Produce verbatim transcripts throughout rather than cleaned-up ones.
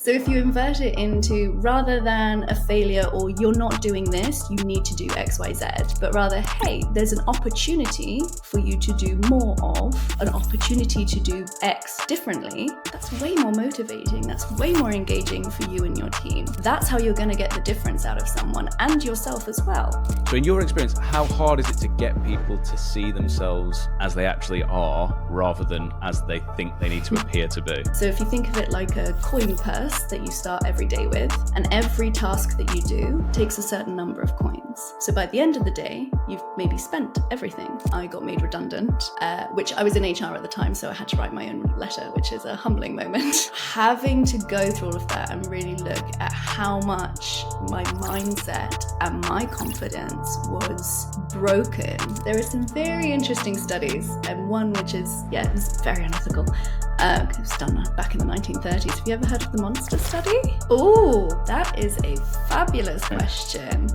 So if you invert it into rather than a failure or you're not doing this, you need to do X, Y, Z, but rather, hey, there's an opportunity for you to do more of, an opportunity to do X differently, that's way more motivating. That's way more engaging for you and your team. That's how you're going to get the difference out of someone and yourself as well. So in your experience, how hard is it to get people to see themselves as they actually are rather than as they think they need to appear to be? So if you think of it like a coin purse that you start every day with, and every task that you do takes a certain number of coins. So by the end of the day, you've maybe spent everything. I got made redundant, uh, which I was in H R at the time, so I had to write my own letter, which is a humbling moment. Having to go through all of that and really look at how much my mindset and my confidence was broken. There are some very interesting studies, and one which is, yeah, it was very unethical. Uh, it was done back in the nineteen thirties. Have you ever heard of the Monster Study? Oh, that is a fabulous question.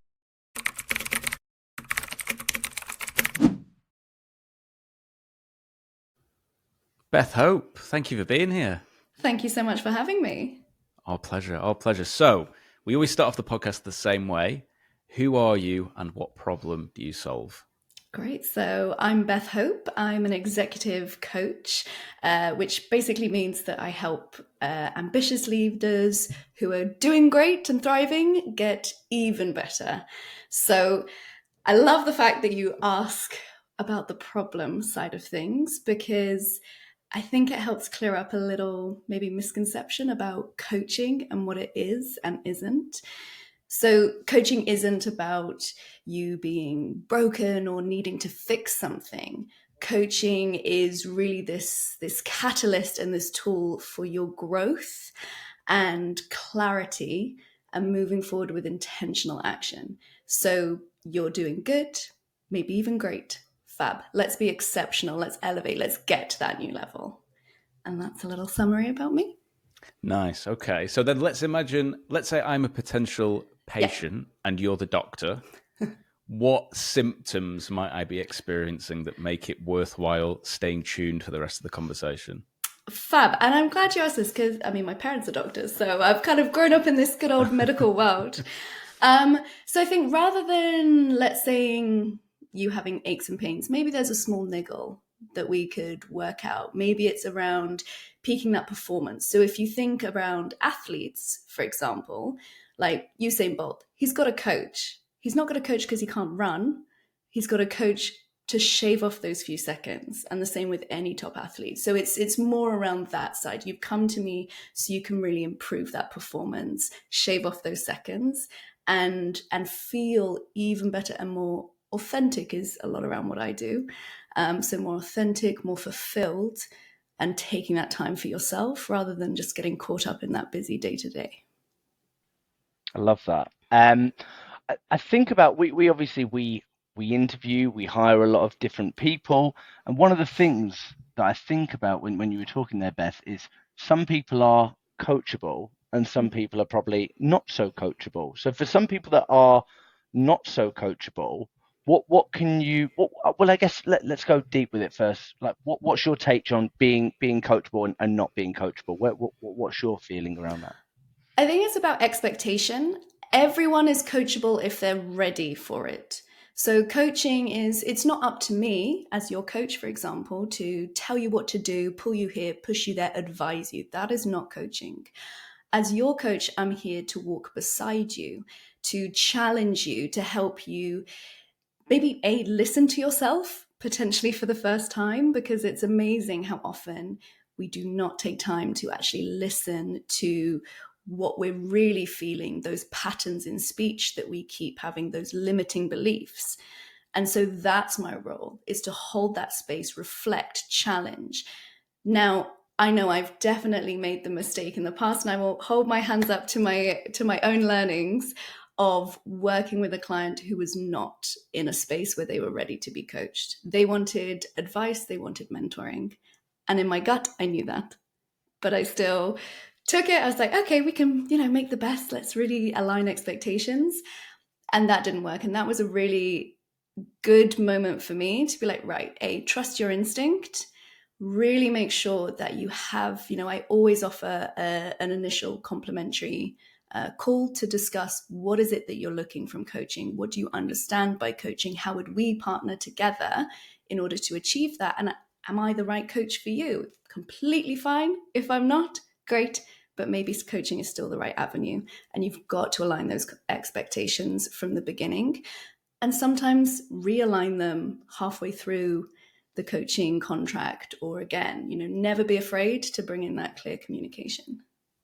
Beth Hope, thank you for being here. Thank you so much for having me. Our pleasure, our pleasure. So, we always start off the podcast the same way. Who are you and what problem do you solve? Great. So I'm Beth Hope. I'm an executive coach, uh, which basically means that I help uh, ambitious leaders who are doing great and thriving get even better. So I love the fact that you ask about the problem side of things, because I think it helps clear up a little maybe misconception about coaching and what it is and isn't. So coaching isn't about you being broken or needing to fix something. Coaching is really this, this catalyst and this tool for your growth and clarity and moving forward with intentional action. So you're doing good, maybe even great, fab. Let's be exceptional. Let's elevate. Let's get to that new level. And that's a little summary about me. Nice. Okay. So then let's imagine, let's say I'm a potential patient yeah. and you're the doctor. What symptoms might I be experiencing that make it worthwhile staying tuned for the rest of the conversation? Fab. And I'm glad you asked this because, I mean, my parents are doctors, so I've kind of grown up in this good old medical world. Um, so I think rather than, let's say, you having aches and pains, maybe there's a small niggle that we could work out. Maybe it's around peaking that performance. So if you think around athletes, for example, like Usain Bolt, he's got a coach. He's not got a coach because he can't run. He's got a coach to shave off those few seconds. And the same with any top athlete. So it's it's more around that side. You've come to me so you can really improve that performance, shave off those seconds, and and feel even better and more authentic is a lot around what I do. Um, so more authentic, more fulfilled, and taking that time for yourself rather than just getting caught up in that busy day to day. I love that. Um, I, I think about, we, we obviously, we, we interview, we hire a lot of different people. And one of the things that I think about when, when you were talking there, Beth, is some people are coachable and some people are probably not so coachable. So for some people that are not so coachable, what what can you, what, well, I guess let, let's go deep with it first. Like, what, what's your take on being being coachable and, and not being coachable? What, what, what's your feeling around that? I think it's about expectation. Everyone is coachable if they're ready for it. So coaching is, it's not up to me as your coach, for example, to tell you what to do, pull you here, push you there, advise you. That is not coaching. As your coach, I'm here to walk beside you, to challenge you, to help you maybe A, listen to yourself potentially for the first time, because it's amazing how often we do not take time to actually listen to what we're really feeling, those patterns in speech that we keep having, those limiting beliefs. And so that's my role, is to hold that space, reflect, challenge. Now, I know I've definitely made the mistake in the past, and I will hold my hands up to my to my own learnings of working with a client who was not in a space where they were ready to be coached. They wanted advice, they wanted mentoring. And in my gut, I knew that. But I still took it. I was like, okay, we can, you know, make the best. Let's really align expectations. And that didn't work. And that was a really good moment for me to be like, right, A, trust your instinct, really make sure that you have, you know, I always offer a, an initial complimentary uh, call to discuss what is it that you're looking from coaching? What do you understand by coaching? How would we partner together in order to achieve that? And am I the right coach for you? Completely fine. If I'm not, great. But maybe coaching is still the right avenue. And you've got to align those expectations from the beginning, and sometimes realign them halfway through the coaching contract, or again, you know, never be afraid to bring in that clear communication.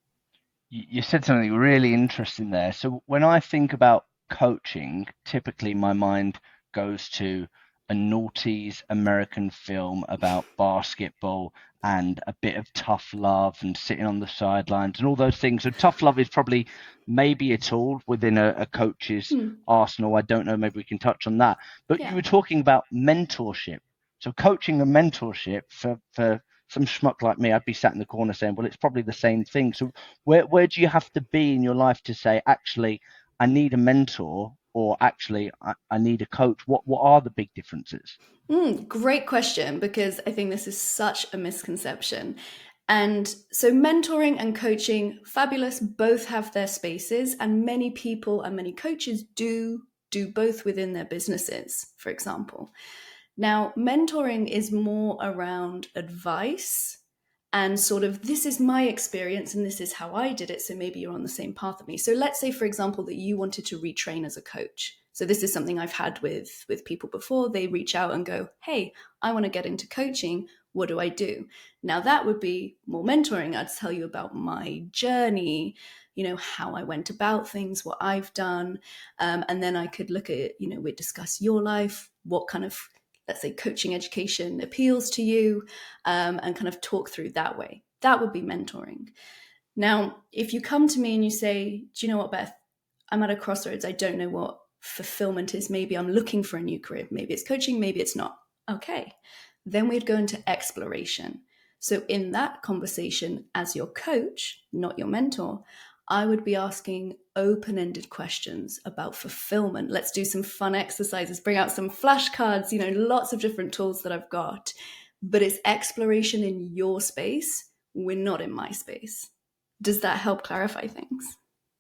You said something really interesting there. So when I think about coaching, typically my mind goes to a noughties American film about basketball and a bit of tough love and sitting on the sidelines and all those things. So tough love is probably maybe a tool within a, a coach's mm. arsenal. I don't know, maybe we can touch on that. But yeah. You were talking about mentorship. So coaching and mentorship for, for some schmuck like me, I'd be sat in the corner saying, well, it's probably the same thing. So where, where do you have to be in your life to say, actually, I need a mentor, or actually, I, I need a coach? What what are the big differences? Mm, great question, because I think this is such a misconception. And so mentoring and coaching, fabulous, both have their spaces, and many people and many coaches do do both within their businesses, for example. Now, mentoring is more around advice and sort of, this is my experience and this is how I did it, so maybe you're on the same path with me. So let's say, for example, that you wanted to retrain as a coach. So this is something I've had with, with people before. They reach out and go, hey, I want to get into coaching. What do I do? Now, that would be more mentoring. I'd tell you about my journey, you know, how I went about things, what I've done. Um, and then I could look at, you know, we'd discuss your life, what kind of, let's say, coaching education appeals to you, um, and kind of talk through that way. That would be mentoring. Now, if you come to me and you say, do you know what, Beth, I'm at a crossroads. I don't know what fulfillment is. Maybe I'm looking for a new career. Maybe it's coaching, maybe it's not. Okay. Then we'd go into exploration. So in that conversation, as your coach, not your mentor, I would be asking open-ended questions about fulfillment. Let's do some fun exercises, bring out some flashcards, you know, lots of different tools that I've got. But it's exploration in your space. We're not in my space. Does that help clarify things?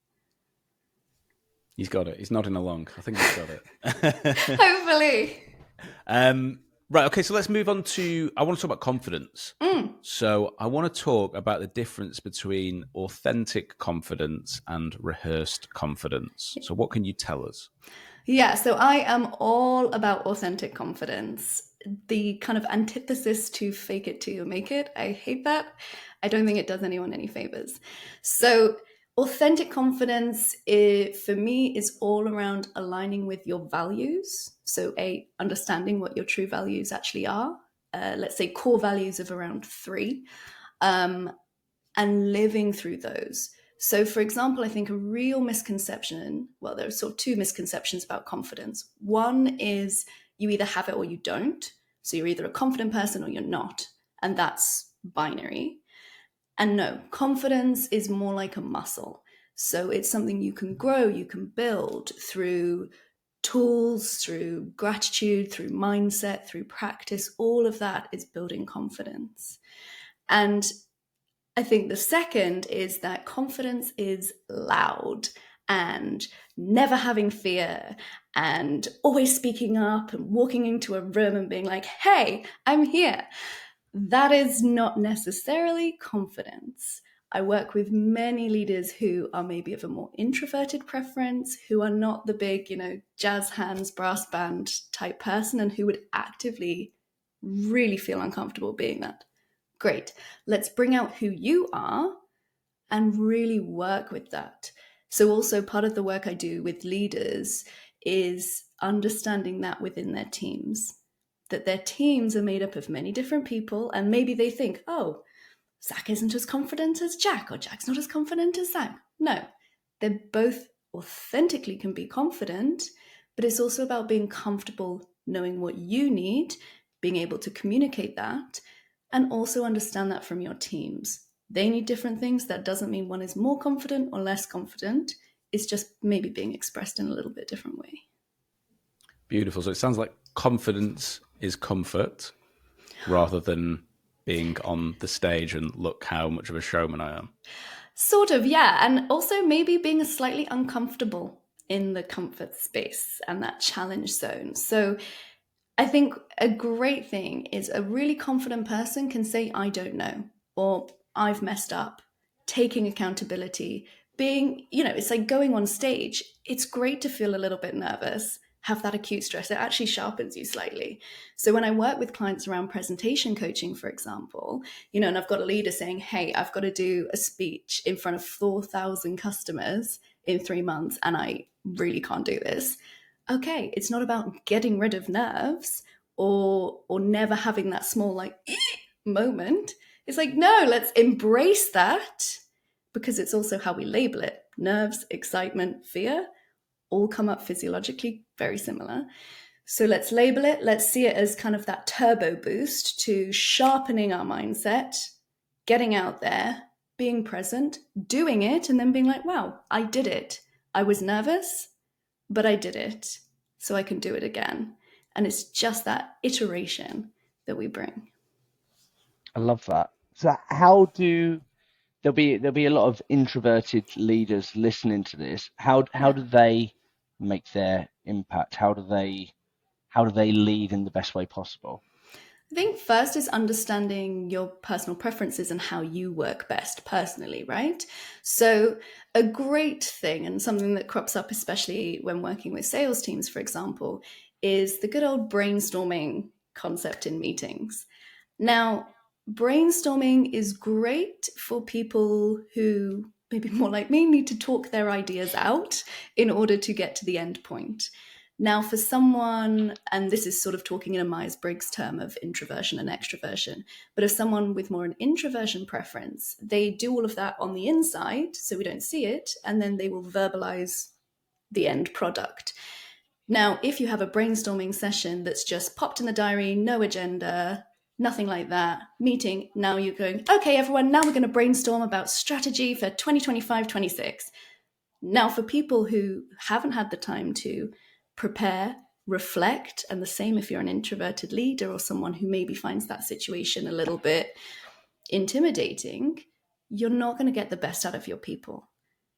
He's got it. He's nodding along. I think he's got it. Hopefully. Um, right. Okay. So let's move on to, I want to talk about confidence. Mm. So I want to talk about the difference between authentic confidence and rehearsed confidence. So what can you tell us? Yeah. So I am all about authentic confidence. The kind of antithesis to fake it till you make it. I hate that. I don't think it does anyone any favors. So authentic confidence, it, for me, is all around aligning with your values. So a, understanding what your true values actually are. Uh, let's say core values of around three, um, and living through those. So for example, I think a real misconception, well, there are sort of two misconceptions about confidence. One is you either have it or you don't. So you're either a confident person or you're not. And that's binary. And no, confidence is more like a muscle. So it's something you can grow, you can build through tools, through gratitude, through mindset, through practice. All of that is building confidence. And I think the second is that confidence is loud and never having fear and always speaking up and walking into a room and being like, hey, I'm here. That is not necessarily confidence. I work with many leaders who are maybe of a more introverted preference, who are not the big, you know, jazz hands, brass band type person, and who would actively really feel uncomfortable being that. Great. Let's bring out who you are and really work with that. So also part of the work I do with leaders is understanding that within their teams, that their teams are made up of many different people, and maybe they think, oh, Zach isn't as confident as Jack, or Jack's not as confident as Zach. No, they both authentically can be confident, but it's also about being comfortable knowing what you need, being able to communicate that, and also understand that from your teams. They need different things. That doesn't mean one is more confident or less confident. It's just maybe being expressed in a little bit different way. Beautiful. So it sounds like confidence is comfort rather than being on the stage and look how much of a showman I am. Sort of, yeah. And also maybe being slightly uncomfortable in the comfort space and that challenge zone. So I think a great thing is a really confident person can say, I don't know, or I've messed up, taking accountability, being, you know, it's like going on stage. It's great to feel a little bit nervous, have that acute stress. It actually sharpens you slightly. So when I work with clients around presentation coaching, for example, you know, and I've got a leader saying, hey, I've got to do a speech in front of four thousand customers in three months, and I really can't do this. Okay, it's not about getting rid of nerves or or never having that small like moment. It's like, no, let's embrace that, because it's also how we label it. Nerves, excitement, fear all come up physiologically very similar. So let's label it. Let's see it as kind of that turbo boost to sharpening our mindset, getting out there, being present, doing it, and then being like, wow, I did it. I was nervous, but I did it, so I can do it again. And it's just that iteration that we bring. I love that. So how do there'll be there'll be a lot of introverted leaders listening to this. How how do they make their impact? How do they how do they lead in the best way possible? I think first is understanding your personal preferences and how you work best personally, right? So a great thing, and something that crops up especially when working with sales teams, for example, is the good old brainstorming concept in meetings. Now, brainstorming is great for people who, maybe more like me, need to talk their ideas out in order to get to the end point. Now, for someone, and this is sort of talking in a Myers-Briggs term of introversion and extroversion, but if someone with more an introversion preference, they do all of that on the inside, so we don't see it, and then they will verbalize the end product. Now, if you have a brainstorming session that's just popped in the diary, no agenda, nothing like that, meeting, now you're going, okay, everyone, now we're going to brainstorm about strategy for twenty twenty-five twenty-six. Now, for people who haven't had the time to prepare, reflect, and the same if you're an introverted leader or someone who maybe finds that situation a little bit intimidating, you're not going to get the best out of your people.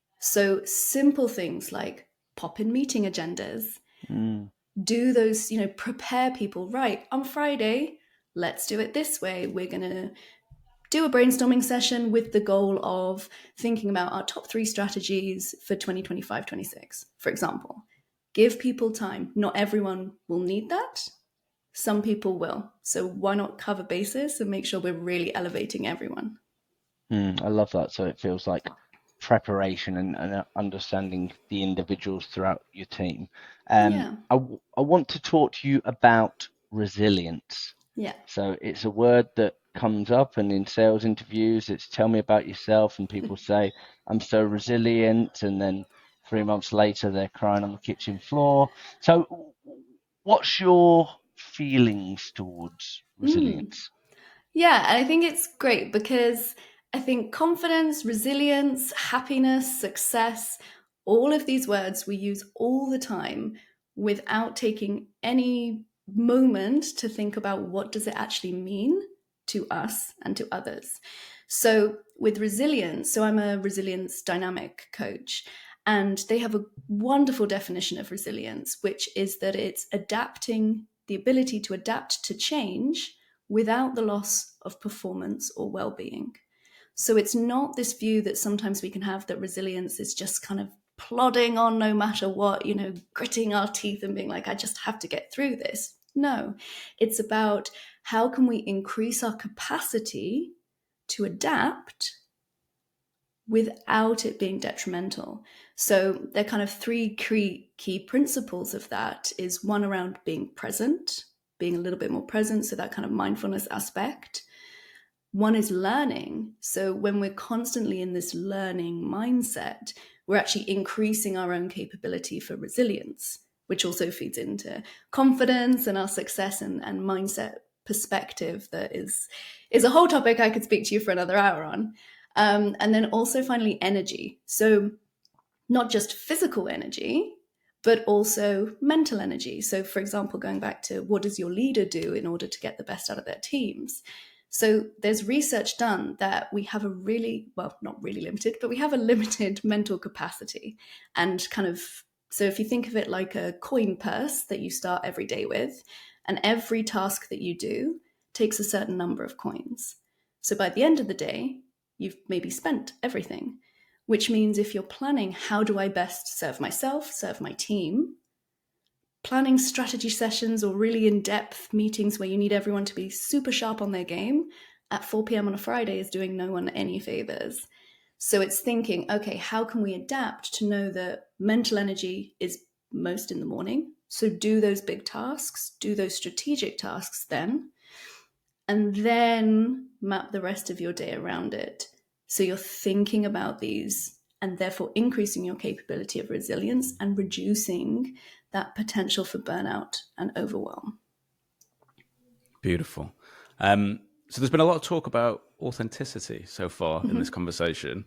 So simple things like pop in meeting agendas, mm. do those, you know, prepare people, right, on Friday, let's do it this way. We're going to do a brainstorming session with the goal of thinking about our top three strategies for twenty twenty-five twenty-six, for example. Give people time. Not everyone will need that. Some people will. So why not cover bases and make sure we're really elevating everyone? Mm, I love that. So it feels like preparation and, and understanding the individuals throughout your team. Um, yeah. I, I want to talk to you about resilience. Yeah. So it's a word that comes up, and in sales interviews, it's tell me about yourself, and people say, I'm so resilient, and then three months later, they're crying on the kitchen floor. So what's your feelings towards resilience? Mm. Yeah, and I think it's great because I think confidence, resilience, happiness, success, all of these words we use all the time without taking any moment to think about what does it actually mean to us and to others. So with resilience, so I'm a resilience dynamic coach, and they have a wonderful definition of resilience, which is that it's adapting, the ability to adapt to change without the loss of performance or well-being. So it's not this view that sometimes we can have that resilience is just kind of plodding on no matter what, you know, gritting our teeth and being like, I just have to get through this. No, it's about how can we increase our capacity to adapt without it being detrimental. So there are kind of three key, key principles of that is one around being present, being a little bit more present, so that kind of mindfulness aspect. One is learning. So when we're constantly in this learning mindset, we're actually increasing our own capability for resilience, which also feeds into confidence and our success and, and mindset perspective that is, is a whole topic I could speak to you for another hour on. Um, and then also finally energy. So not just physical energy, but also mental energy. So for example, going back to what does your leader do in order to get the best out of their teams? So there's research done that we have a really, well, not really limited, but we have a limited mental capacity. And kind of, so if you think of it like a coin purse that you start every day with, and every task that you do takes a certain number of coins. So by the end of the day, you've maybe spent everything, which means if you're planning, how do I best serve myself, serve my team, planning strategy sessions or really in-depth meetings where you need everyone to be super sharp on their game at four p.m. on a Friday is doing no one any favors. So it's thinking, okay, how can we adapt to know that mental energy is most in the morning? So do those big tasks, do those strategic tasks then, and then map the rest of your day around it. So you're thinking about these and therefore increasing your capability of resilience and reducing that potential for burnout and overwhelm. Beautiful. Um, so there's been a lot of talk about authenticity so far mm-hmm. in this conversation.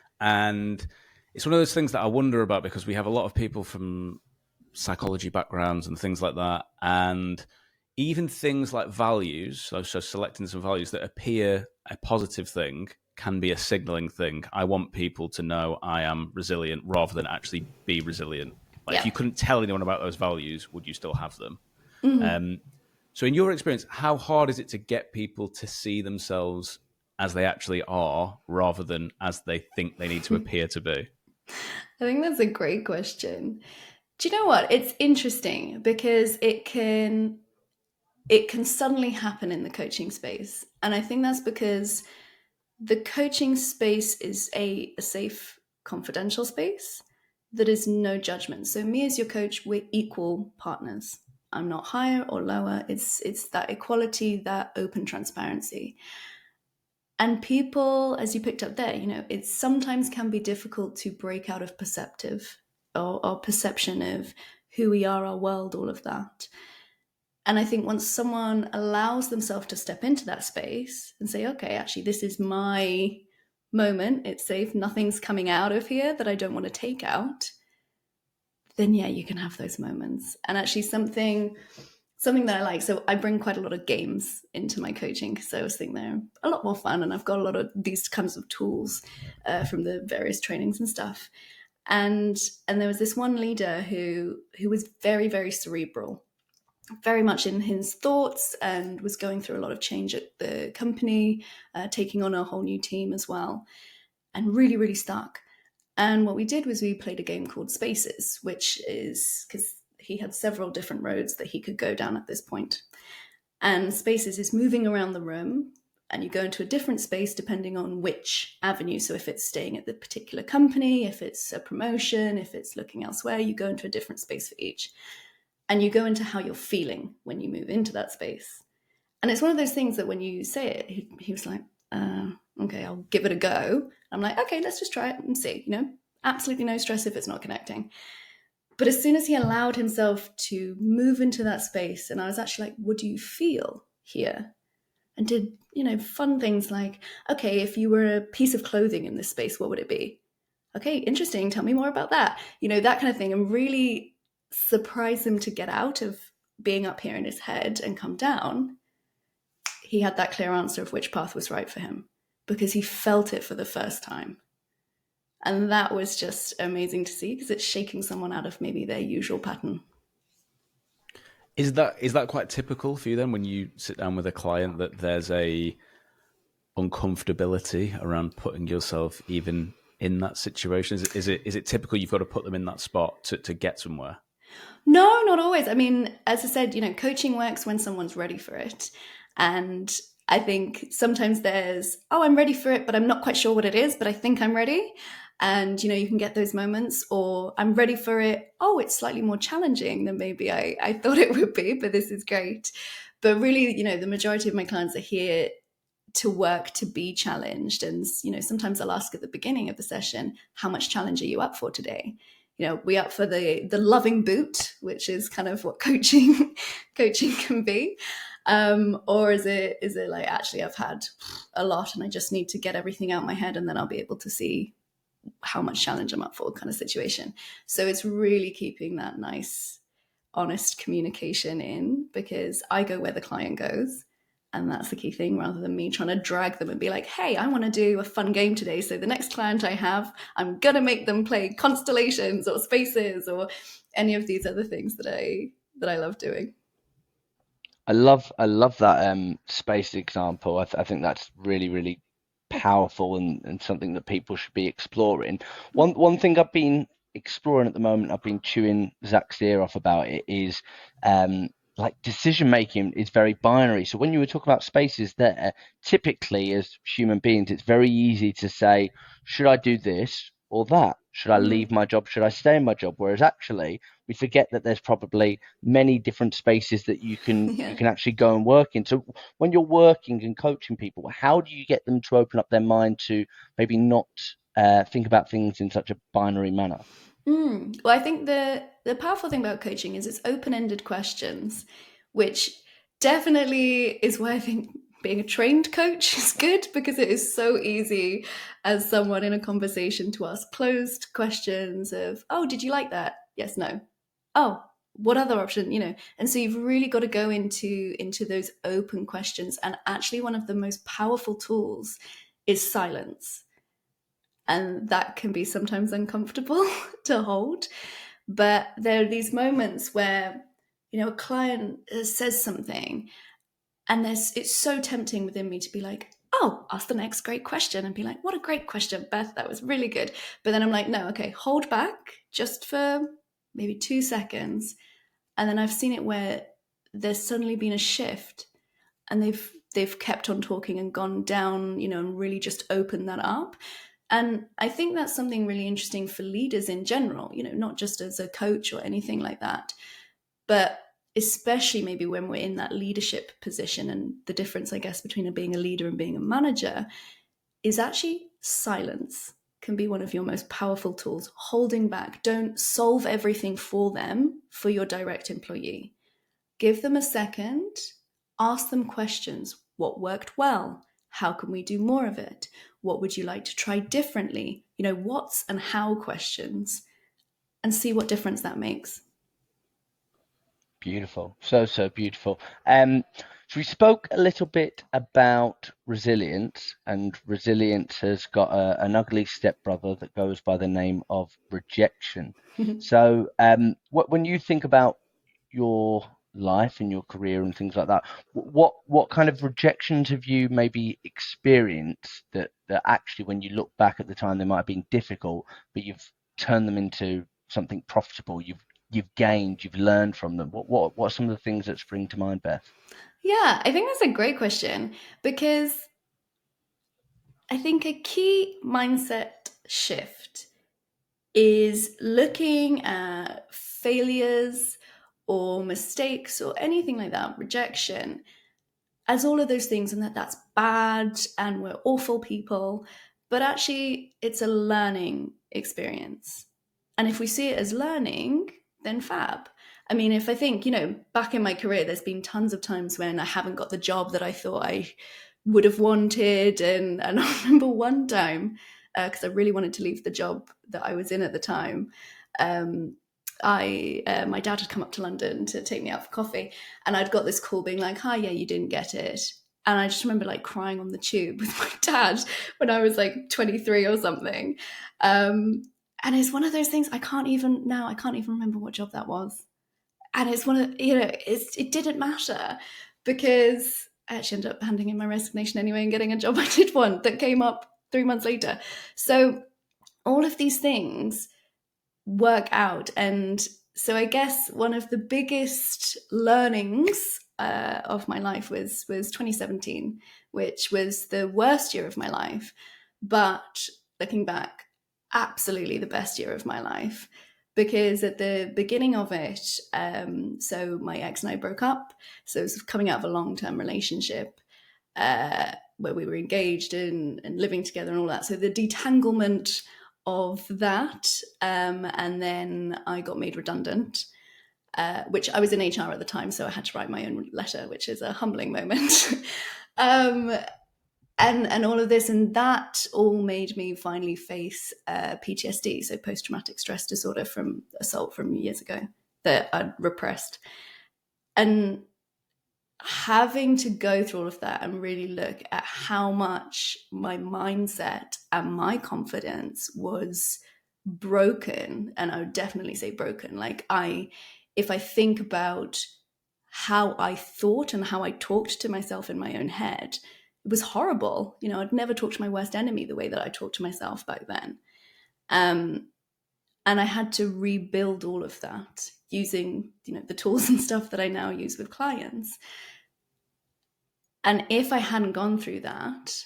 And it's one of those things that I wonder about because we have a lot of people from psychology backgrounds and things like that. And even things like values, so, so selecting some values that appear a positive thing can be a signaling thing. I want people to know I am resilient rather than actually be resilient. Like yeah. If you couldn't tell anyone about those values, would you still have them? Mm-hmm. Um, so in your experience, how hard is it to get people to see themselves as they actually are rather than as they think they need to appear to be? I think that's a great question. Do you know what? It's interesting because it can it can suddenly happen in the coaching space. And I think that's because the coaching space is a, a safe, confidential space. That is no judgment. So me as your coach, we're equal partners. I'm not higher or lower. It's it's that equality, that open transparency. And people, as you picked up there, you know, it sometimes can be difficult to break out of perceptive or, or perception of who we are, our world, all of that. And I think once someone allows themselves to step into that space and say, okay, actually, this is my moment, it's safe, nothing's coming out of here that I don't want to take out, then yeah, you can have those moments. And actually something something that I like, so I bring quite a lot of games into my coaching because I was thinking they're a lot more fun and I've got a lot of these kinds of tools uh, from the various trainings and stuff. And and there was this one leader who who was very, very cerebral, very much in his thoughts and was going through a lot of change at the company, uh, taking on a whole new team as well, and really, really stuck. And what we did was we played a game called Spaces, which is because he had several different roads that he could go down at this point. And Spaces is moving around the room and you go into a different space depending on which avenue. So if it's staying at the particular company, if it's a promotion, if it's looking elsewhere, you go into a different space for each. And you go into how you're feeling when you move into that space. And it's one of those things that when you say it, he, he was like, uh, okay, I'll give it a go. I'm like, okay, let's just try it and see, you know, absolutely no stress if it's not connecting. But as soon as he allowed himself to move into that space, and I was actually like, what do you feel here? And did, you know, fun things like, okay, if you were a piece of clothing in this space, what would it be? Okay, interesting. Tell me more about that. You know, that kind of thing. And really surprise him to get out of being up here in his head and come down. He had that clear answer of which path was right for him because he felt it for the first time. And that was just amazing to see because it's shaking someone out of maybe their usual pattern. Is that is that quite typical for you then when you sit down with a client that there's a uncomfortability around putting yourself even in that situation? Is it is it, is it typical you've got to put them in that spot to, to get somewhere? No, not always. I mean, as I said, you know, coaching works when someone's ready for it. And I think sometimes there's, oh, I'm ready for it, but I'm not quite sure what it is, but I think I'm ready. And, you know, you can get those moments, or I'm ready for it. Oh, it's slightly more challenging than maybe I, I thought it would be, but this is great. But really, you know, the majority of my clients are here to work, to be challenged. And, you know, sometimes I'll ask at the beginning of the session, how much challenge are you up for today? You know, we up for the the loving boot, which is kind of what coaching coaching can be. Um, or is it is it like, actually, I've had a lot and I just need to get everything out of my head and then I'll be able to see how much challenge I'm up for kind of situation. So it's really keeping that nice, honest communication in because I go where the client goes. And that's the key thing, rather than me trying to drag them and be like, hey, I want to do a fun game today. So the next client I have, I'm going to make them play Constellations or Spaces or any of these other things that I that I love doing. I love I love that um, space example. I, th- I think that's really, really powerful and, and something that people should be exploring. One one thing I've been exploring at the moment, I've been chewing Zach's ear off about it, is um, like decision making is very binary. So when you were talking about spaces there, typically as human beings, it's very easy to say, should I do this or that? Should I leave my job? Should I stay in my job? Whereas actually we forget that there's probably many different spaces that you can Yeah. you can actually go and work in. So when you're working and coaching people, how do you get them to open up their mind to maybe not uh, think about things in such a binary manner? Mm. Well, I think the the powerful thing about coaching is it's open-ended questions, which definitely is why I think being a trained coach is good, because it is so easy as someone in a conversation to ask closed questions of, oh, did you like that? Yes, no. Oh, what other option? You know, and so you've really got to go into into those open questions. And actually, one of the most powerful tools is silence. And that can be sometimes uncomfortable to hold. But there are these moments where, you know, a client says something, and there's it's so tempting within me to be like, oh, ask the next great question, and be like, what a great question, Beth, that was really good. But then I'm like, no, okay, hold back just for maybe two seconds. And then I've seen it where there's suddenly been a shift, and they've they've kept on talking and gone down, you know, and really just opened that up. And I think that's something really interesting for leaders in general, you know, not just as a coach or anything like that, but especially maybe when we're in that leadership position. And the difference, I guess, between being a leader and being a manager is actually silence can be one of your most powerful tools. Holding back. Don't solve everything for them, for your direct employee. Give them a second, ask them questions. What worked well? How can we do more of it? What would you like to try differently? You know, what's and how questions, and see what difference that makes. Beautiful. So, so beautiful. Um, so we spoke a little bit about resilience, and resilience has got a, an ugly stepbrother that goes by the name of rejection. So um, what, when you think about your life and your career and things like that, what what kind of rejections have you maybe experienced that, that actually, when you look back at the time, they might have been difficult, but you've turned them into something profitable? You've you've gained, you've learned from them. What what what are some of the things that spring to mind, Beth? Yeah, I think that's a great question, because I think a key mindset shift is looking at failures or mistakes or anything like that, rejection, as all of those things, and that that's bad and we're awful people. But actually, it's a learning experience. And if we see it as learning, then fab. I mean, if I think, you know, back in my career, there's been tons of times when I haven't got the job that I thought I would have wanted. And, and I remember one time, because uh, I really wanted to leave the job that I was in at the time, um, I uh, my dad had come up to London to take me out for coffee, and I'd got this call being like, hi, yeah, you didn't get it. And I just remember like crying on the tube with my dad when I was like twenty-three or something. Um, and it's one of those things I can't even now, I can't even remember what job that was. And it's one of, you know, it's, it didn't matter, because I actually ended up handing in my resignation anyway and getting a job I did want that came up three months later. So all of these things work out. And so I guess one of the biggest learnings uh, of my life was was twenty seventeen, which was the worst year of my life. But looking back, absolutely the best year of my life, because at the beginning of it, um, so my ex and I broke up. So it was coming out of a long-term relationship uh, where we were engaged and, and living together and all that. So the detanglement of that, um, and then I got made redundant, uh, which I was in H R at the time, so I had to write my own letter, which is a humbling moment. um, and and all of this, and that all made me finally face uh, P T S D, so post-traumatic stress disorder from assault from years ago that I'd repressed. And having to go through all of that and really look at how much my mindset and my confidence was broken, and I would definitely say broken. Like I, if I think about how I thought and how I talked to myself in my own head, it was horrible. You know, I'd never talked to my worst enemy the way that I talked to myself back then. Um, and I had to rebuild all of that using, you know, the tools and stuff that I now use with clients. And if I hadn't gone through that,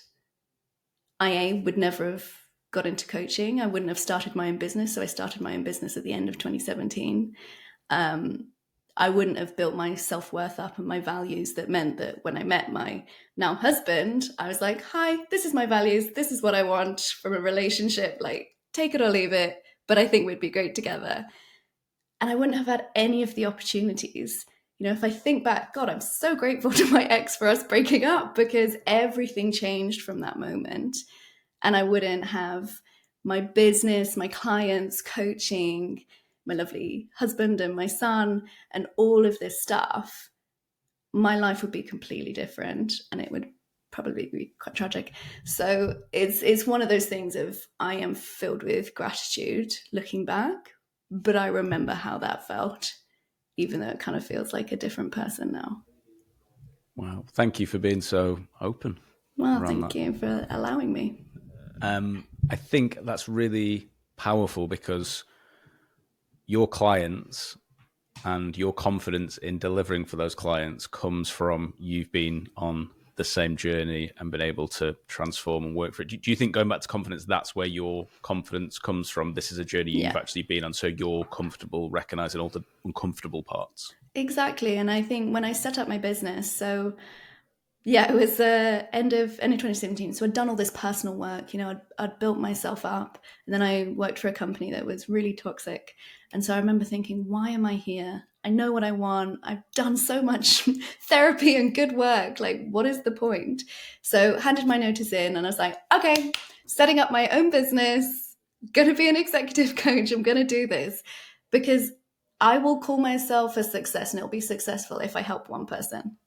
I would never have got into coaching. I wouldn't have started my own business. So I started my own business at the end of twenty seventeen. Um, I wouldn't have built my self-worth up and my values that meant that when I met my now husband, I was like, hi, this is my values. This is what I want from a relationship. Like, take it or leave it. But I think we'd be great together. And I wouldn't have had any of the opportunities. You know, if I think back, God, I'm so grateful to my ex for us breaking up, because everything changed from that moment. And I wouldn't have my business, my clients, coaching, my lovely husband and my son, and all of this stuff. My life would be completely different, and it would probably be quite tragic. So it's it's one of those things of, I am filled with gratitude looking back, but I remember how that felt, even though it kind of feels like a different person now. Wow. Thank you for being so open. Well, thank that. you for allowing me. Um, I think that's really powerful, because your clients and your confidence in delivering for those clients comes from you've been on the same journey and been able to transform and work for it. Do you think, going back to confidence, that's where your confidence comes from? This is a journey you've Yeah. actually been on, so you're comfortable recognizing all the uncomfortable parts. Exactly. And I think when I set up my business, so yeah, it was the uh, end of end of twenty seventeen. So I'd done all this personal work, you know, I'd, I'd built myself up, and then I worked for a company that was really toxic. And so I remember thinking, why am I here? I know what I want. I've done so much therapy and good work. Like, what is the point? So handed my notice in, and I was like, okay, setting up my own business, going to be an executive coach. I'm going to do this because I will call myself a success, and it'll be successful if I help one person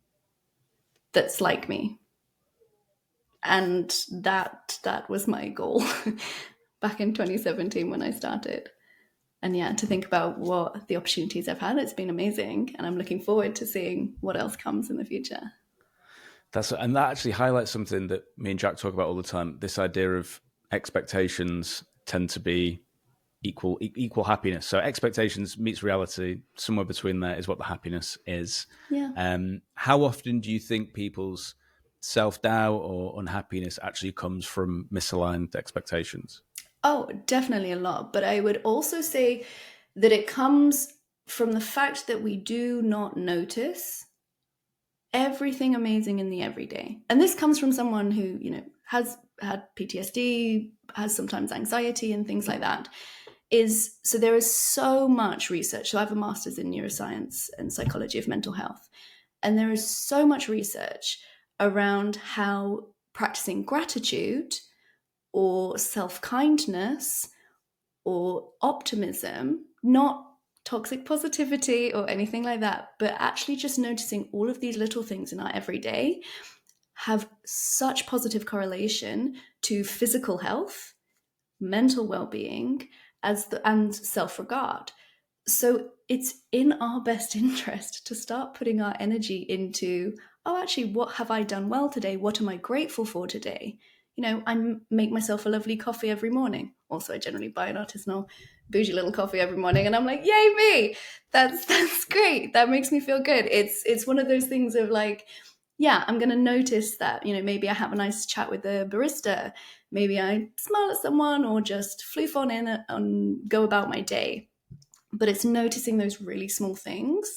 that's like me. And that that was my goal back in twenty seventeen when I started. And yeah, to think about what the opportunities I've had, it's been amazing. And I'm looking forward to seeing what else comes in the future. That's and that actually highlights something that me and Jack talk about all the time. This idea of expectations tend to be equal equal happiness. So expectations meets reality. Somewhere between there is what the happiness is. Yeah. Um, how often do you think people's self-doubt or unhappiness actually comes from misaligned expectations? Oh, definitely a lot. But I would also say that it comes from the fact that we do not notice everything amazing in the everyday. And this comes from someone who, you know, has had P T S D, has sometimes anxiety and things like that. Is so there is so much research. So I have a master's in neuroscience and psychology of mental health. And there is so much research around how practicing gratitude or self-kindness or optimism, not toxic positivity or anything like that, but actually just noticing all of these little things in our everyday have such positive correlation to physical health, mental well-being, as the, and self-regard. So it's in our best interest to start putting our energy into, oh, actually, what have I done well today? What am I grateful for today? You know, I make myself a lovely coffee every morning. Also, I generally buy an artisanal bougie little coffee every morning, and I'm like, yay me! That's that's great. That makes me feel good. It's it's one of those things of like, yeah, I'm going to notice that, you know, maybe I have a nice chat with the barista. Maybe I smile at someone or just floof on in and go about my day. But it's noticing those really small things.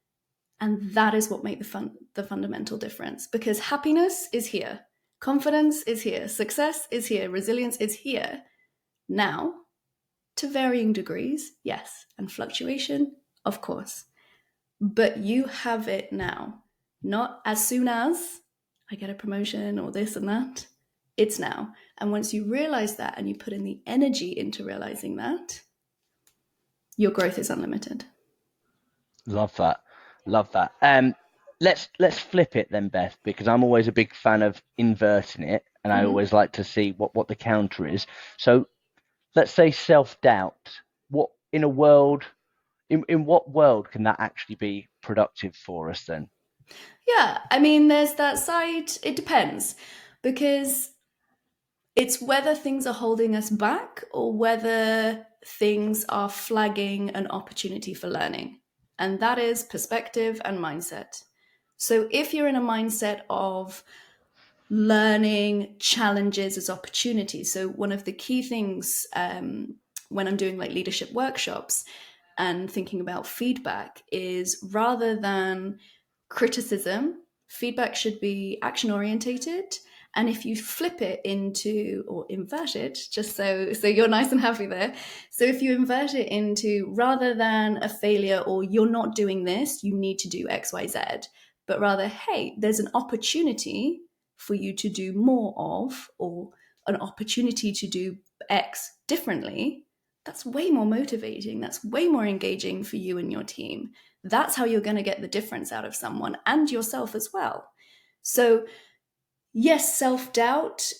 And that is what make the fun, the fundamental difference, because happiness is here. Confidence is here. Success is here. Resilience is here. Now, to varying degrees, yes. And fluctuation, of course. But you have it now. Not as soon as I get a promotion or this and that. It's now. And once you realize that and you put in the energy into realizing that, your growth is unlimited. Love that. Love that. Um, let's let's flip it then, Beth, because I'm always a big fan of inverting it, and I Mhm. always like to see what what the counter is. So let's say self-doubt. What in a world in, in what world can that actually be productive for us then? Yeah, I mean, there's that side. It depends because it's whether things are holding us back or whether things are flagging an opportunity for learning. And that is perspective and mindset. So if you're in a mindset of learning challenges as opportunities, so one of the key things um, when I'm doing like leadership workshops and thinking about feedback is rather than criticism, feedback should be action orientated. And if you flip it into or invert it, just so so you're nice and happy there. So if you invert it into rather than a failure or you're not doing this, you need to do X, Y, Z, but rather, hey, there's an opportunity for you to do more of, or an opportunity to do X differently, that's way more motivating. That's way more engaging for you and your team. That's how you're going to get the difference out of someone and yourself as well. So, yes, self doubt,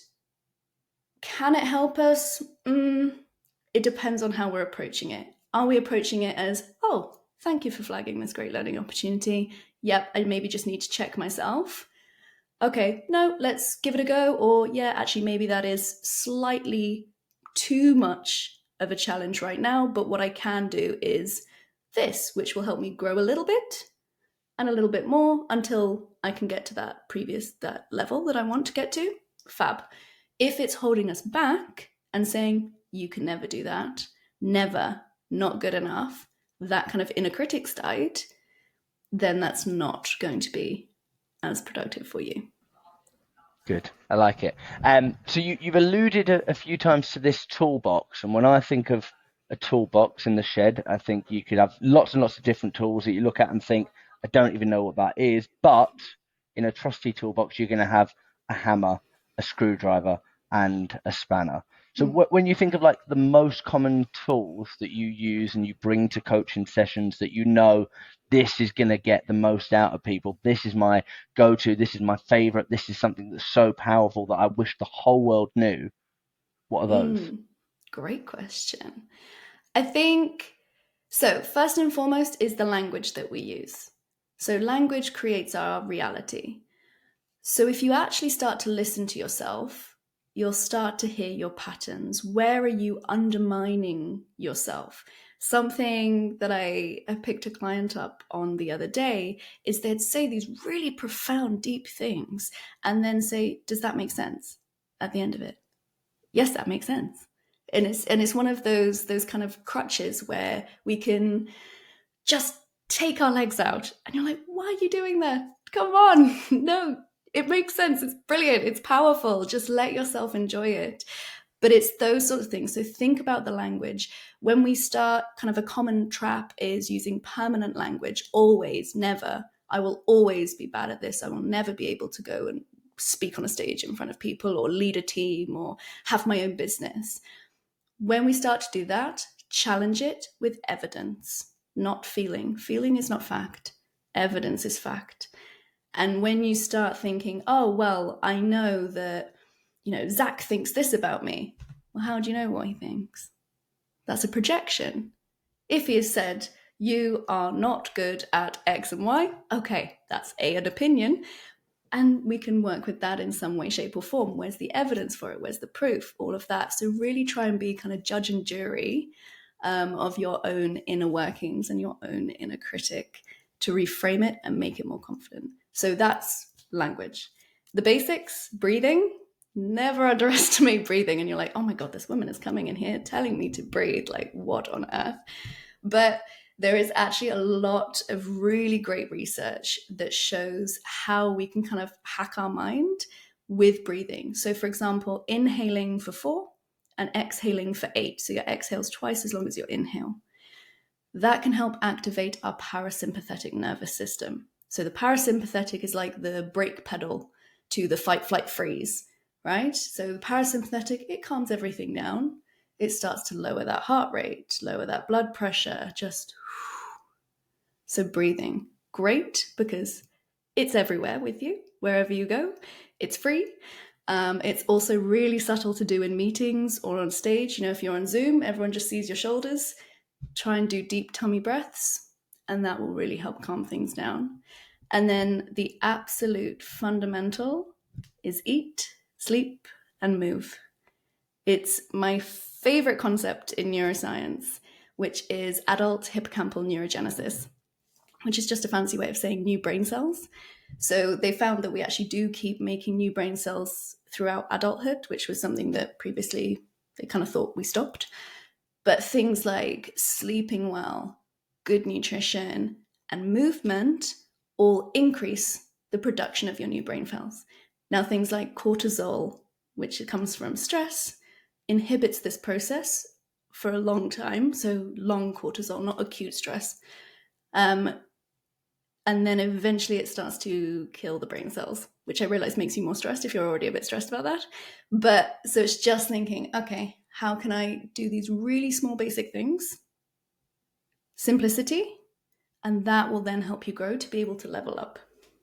can it help us? Mm, it depends on how we're approaching it. Are we approaching it as, oh, thank you for flagging this great learning opportunity? Yep, I maybe just need to check myself. Okay, no, let's give it a go. Or, yeah, actually, maybe that is slightly too much of a challenge right now. But what I can do is this, which will help me grow a little bit and a little bit more until I can get to that previous, that level that I want to get to. Fab. If it's holding us back and saying, you can never do that, never, not good enough, that kind of inner critic side, then that's not going to be as productive for you. Good, I like it. Um, so you, you've alluded a, a few times to this toolbox, and when I think of a toolbox in the shed, I think you could have lots and lots of different tools that you look at and think, I don't even know what that is. But in a trusty toolbox, you're going to have a hammer, a screwdriver, and a spanner. So Mm. wh- when you think of like the most common tools that you use and you bring to coaching sessions that you know this is going to get the most out of people, this is my go-to, this is my favorite, this is something that's so powerful that I wish the whole world knew, what are those? Mm, great question. I think so. First and foremost is the language that we use. So, language creates our reality. So, if you actually start to listen to yourself, you'll start to hear your patterns. Where are you undermining yourself? Something that I, I picked a client up on the other day is they'd say these really profound, deep things and then say, does that make sense at the end of it? Yes, that makes sense. And it's and it's one of those those kind of crutches where we can just take our legs out and you're like, why are you doing that? Come on. No, it makes sense. It's brilliant. It's powerful. Just let yourself enjoy it. But it's those sorts of things. So think about the language. When we start, kind of a common trap is using permanent language. Always, never. I will always be bad at this. I will never be able to go and speak on a stage in front of people or lead a team or have my own business. When we start to do that, challenge it with evidence, not feeling. Feeling is not fact. Evidence is fact. And when you start thinking, oh, well, I know that, you know, Zach thinks this about me. Well, how do you know what he thinks? That's a projection. If he has said, you are not good at X and Y, okay, that's A, an opinion. And we can work with that in some way, shape, or form. Where's the evidence for it? Where's the proof? All of that. So really try and be kind of judge and jury um, of your own inner workings and your own inner critic to reframe it and make it more confident. So that's language. The basics, breathing. Never underestimate breathing. And you're like, oh my God, this woman is coming in here telling me to breathe. Like, what on earth? But there is actually a lot of really great research that shows how we can kind of hack our mind with breathing. So, for example, inhaling for four and exhaling for eight. So your exhale's twice as long as your inhale. That can help activate our parasympathetic nervous system. So the parasympathetic is like the brake pedal to the fight, flight, freeze, right? So the parasympathetic, it calms everything down. It starts to lower that heart rate, lower that blood pressure, just so breathing. Great, because It's everywhere with you, wherever you go. It's free. Um, it's also really subtle to do in meetings or on stage. You know, if you're on Zoom, everyone just sees your shoulders. Try and do deep tummy breaths, and that will really help calm things down. And then the absolute fundamental is eat, sleep, and move. It's my favorite concept in neuroscience, which is adult hippocampal neurogenesis, which is just a fancy way of saying new brain cells. So they found that we actually do keep making new brain cells throughout adulthood, which was something that previously they kind of thought we stopped. But things like sleeping well, good nutrition, and movement all increase the production of your new brain cells. Now, things like cortisol, which comes from stress, inhibits this process for a long time. So long cortisol, not acute stress. Um, and then eventually it starts to kill the brain cells, which I realize makes you more stressed if you're already a bit stressed about that. But so it's just thinking, okay, how can I do these really small basic things? Simplicity, and that will then help you grow to be able to level up.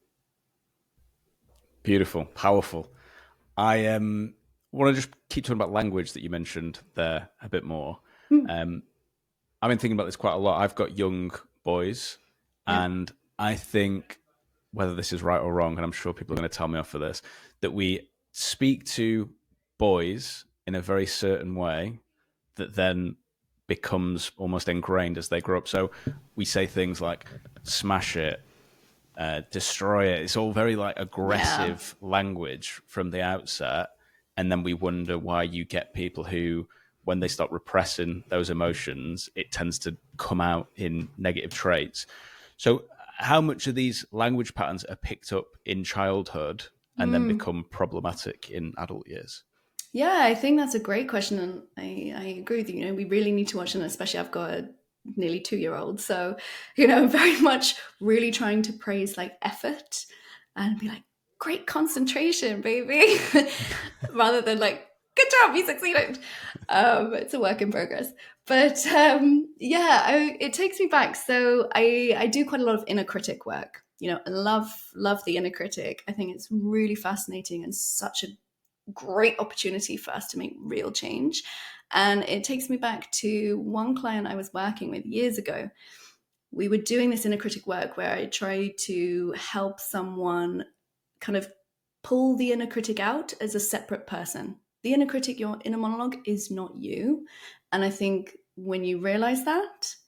Beautiful, powerful. I um, want to just keep talking about language that you mentioned there a bit more. Mm. Um, I've been thinking about this quite a lot. I've got young boys, yeah. and I think, whether this is right or wrong, and I'm sure people are going to tell me off for this, that we speak to boys in a very certain way that then becomes almost ingrained as they grow up. So we say things like smash it, uh, destroy it. It's all very like aggressive yeah. language from the outset. And then we wonder why you get people who, when they start repressing those emotions, it tends to come out in negative traits. So how much of these language patterns are picked up in childhood and mm. then become problematic in adult years? Yeah, I think that's a great question. And I, I agree with you. You know, we really need to watch, and especially I've got a nearly two-year-old. So, you know, very much really trying to praise like effort and be like, great concentration, baby, rather than like, good job, you succeeded. Um, it's a work in progress. But um, yeah, I, it takes me back. So I, I do quite a lot of inner critic work. You know, I love, love the inner critic. I think it's really fascinating and such a great opportunity for us to make real change. And it takes me back to one client I was working with years ago. We were doing this inner critic work where I tried to help someone kind of pull the inner critic out as a separate person. The inner critic, your inner monologue, is not you. And I think when you realize that,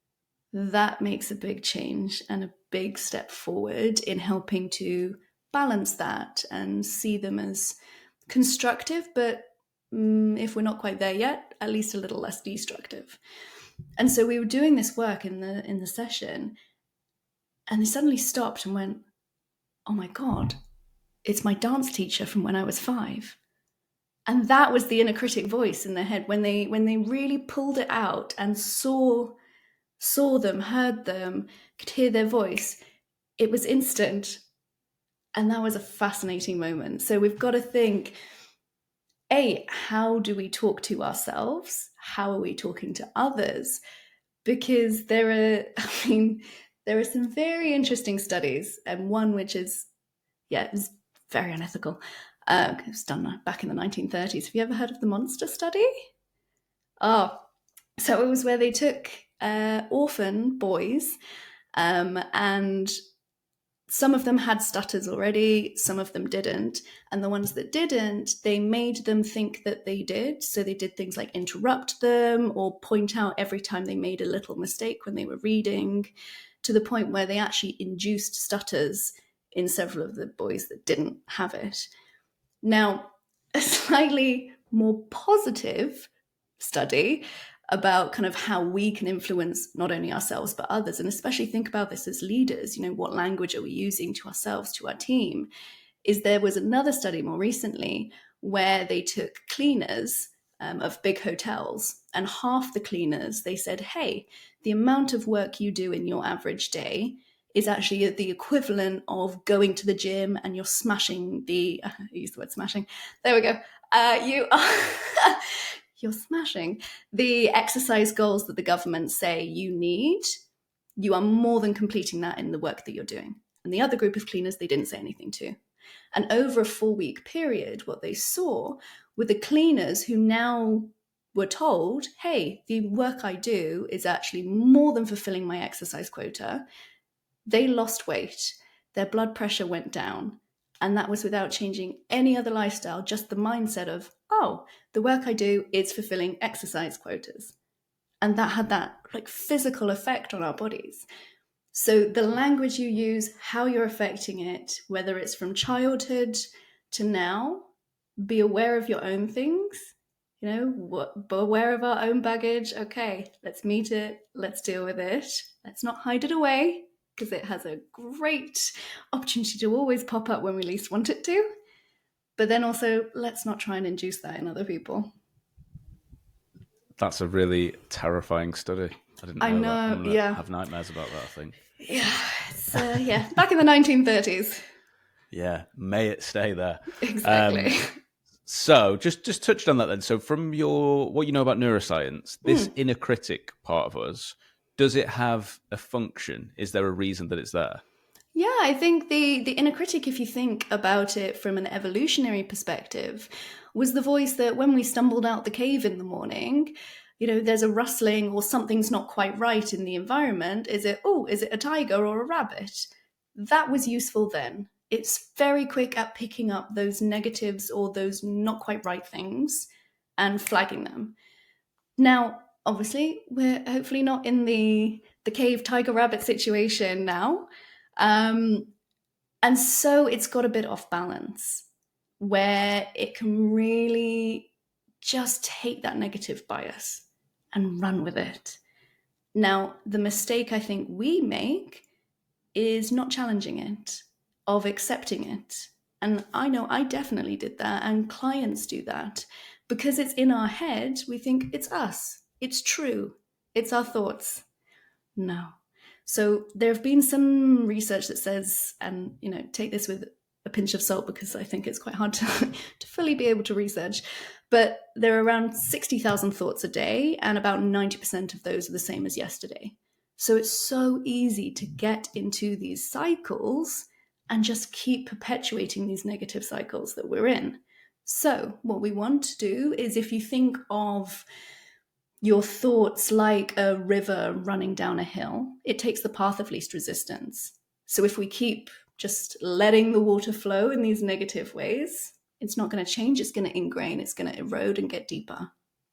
that makes a big change and a big step forward in helping to balance that and see them as constructive, but um, if we're not quite there yet, at least a little less destructive. And so we were doing this work in the in the session, and they suddenly stopped and went, oh my God, it's my dance teacher from when I was five. And that was the inner critic voice in their head when they when they really pulled it out and saw saw them, heard them, could hear their voice. It was instant. And that was a fascinating moment. So we've got to think, A, how do we talk to ourselves? How are we talking to others? Because there are, I mean, there are some very interesting studies, and one which is, yeah, is very unethical. Uh, it was done back in the nineteen thirties. Have you ever heard of the Monster Study? Oh, so it was where they took uh, orphan boys um, and some of them had stutters already, some of them didn't. And the ones that didn't, they made them think that they did. So they did things like interrupt them or point out every time they made a little mistake when they were reading, to the point where they actually induced stutters in several of the boys that didn't have it. Now, a slightly more positive study about kind of how we can influence not only ourselves but others, and especially think about this as leaders, you know, what language are we using to ourselves, to our team, is there was another study more recently where they took cleaners um, of big hotels, and half the cleaners, they said, hey, the amount of work you do in your average day is actually the equivalent of going to the gym and you're smashing the, I use the word smashing, there we go, uh, you are... you're smashing the exercise goals that the government say you need. You are more than completing that in the work that you're doing. And the other group of cleaners, they didn't say anything to. And over a four-week period, what they saw were the cleaners who now were told, hey, the work I do is actually more than fulfilling my exercise quota. They lost weight, their blood pressure went down, and that was without changing any other lifestyle, just the mindset of, oh, the work I do is fulfilling exercise quotas. And that had that like physical effect on our bodies. So the language you use, how you're affecting it, whether it's from childhood to now, be aware of your own things, you know, what, be aware of our own baggage. Okay, let's meet it. Let's deal with it. Let's not hide it away, because it has a great opportunity to always pop up when we least want it to. But then also, let's not try and induce that in other people. That's a really terrifying study. I didn't know, I know, that. I'm gonna yeah. have nightmares about that, I think. Yeah, it's, uh, yeah, back in the nineteen thirties. Yeah, may it stay there. Exactly. Um, so just just touched on that then. So from your what you know about neuroscience, this mm. inner critic part of us, does it have a function? Is there a reason that it's there? Yeah, I think the, the inner critic, if you think about it from an evolutionary perspective, was the voice that when we stumbled out the cave in the morning, you know, there's a rustling or something's not quite right in the environment. Is it, oh, is it a tiger or a rabbit? That was useful then. It's very quick at picking up those negatives or those not quite right things and flagging them. Now, obviously, we're hopefully not in the, the cave tiger rabbit situation now. Um, and so it's got a bit off balance where it can really just take that negative bias and run with it. Now, the mistake I think we make is not challenging it, of accepting it. And I know I definitely did that, and clients do that. Because it's in our head, we think it's us, it's true, it's our thoughts. No. So there have been some research that says, and you know, take this with a pinch of salt because I think it's quite hard to, to fully be able to research, but there are around sixty thousand thoughts a day, and about ninety percent of those are the same as yesterday. So it's so easy to get into these cycles and just keep perpetuating these negative cycles that we're in. So what we want to do is, if you think of your thoughts like a river running down a hill, it takes the path of least resistance. So if we keep just letting the water flow in these negative ways, it's not going to change, it's going to ingrain, it's going to erode and get deeper.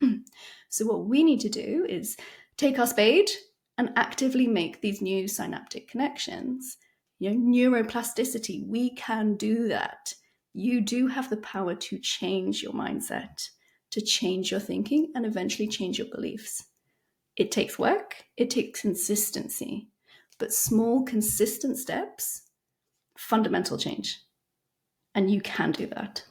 So what we need to do is take our spade and actively make these new synaptic connections. You know, neuroplasticity, we can do that. You do have the power to change your mindset, to change your thinking, and eventually change your beliefs. It takes work, it takes consistency, but small, consistent steps, fundamental change. And you can do that.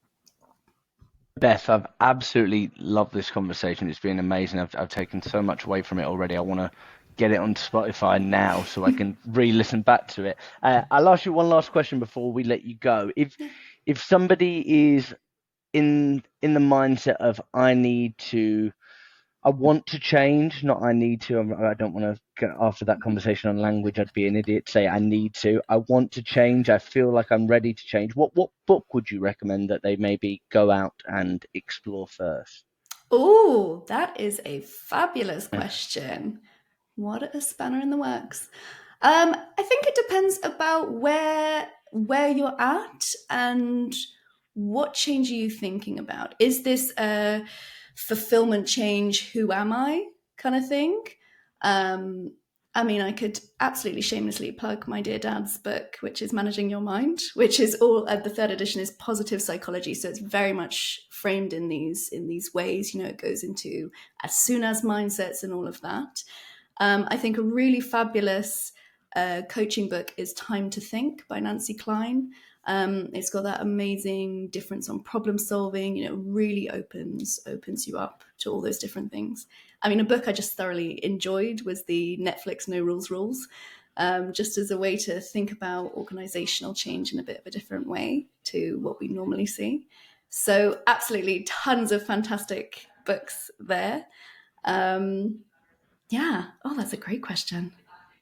Beth, I've absolutely loved this conversation. It's been amazing. I've, I've taken so much away from it already. I want to get it on Spotify now so I can re-listen back to it. Uh, I'll ask you one last question before we let you go. If if somebody is in in the mindset of I need to, I want to change, not I need to. I don't want to get after that conversation on language. I'd be an idiot to say I need to. I want to change. I feel like I'm ready to change. What what book would you recommend that they maybe go out and explore first? Oh, that is a fabulous question. What a spanner in the works. Um, I think it depends about where where you're at and what change are you thinking about. Is this a fulfillment change, who am I kind of thing? Um, I mean, I could absolutely shamelessly plug my dear dad's book, which is Managing Your Mind, which is all, uh, the third edition is positive psychology. So it's very much framed in these, in these ways. You know, it goes into as soon as mindsets and all of that. Um, I think a really fabulous uh, coaching book is Time to Think by Nancy Klein. Um, it's got that amazing difference on problem solving. You know, really opens opens you up to all those different things. I mean, a book I just thoroughly enjoyed was the Netflix No Rules Rules, um, just as a way to think about organizational change in a bit of a different way to what we normally see. So absolutely tons of fantastic books there. Um, yeah. Oh, that's a great question.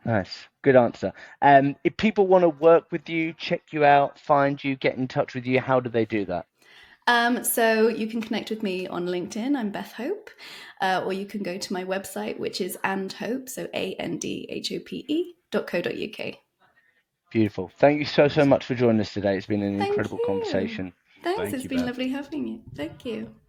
Nice. Good answer. Um, if people want to work with you, check you out, find you, get in touch with you, how do they do that? Um, so you can connect with me on LinkedIn. I'm Beth Hope, uh, or you can go to my website, which is And Hope, so A N D H O P E dot co dot U K. Beautiful. Thank you so, so much for joining us today. It's been an Thank incredible you. conversation. Thanks. Thank It's you, been Beth. lovely having you. Thank you.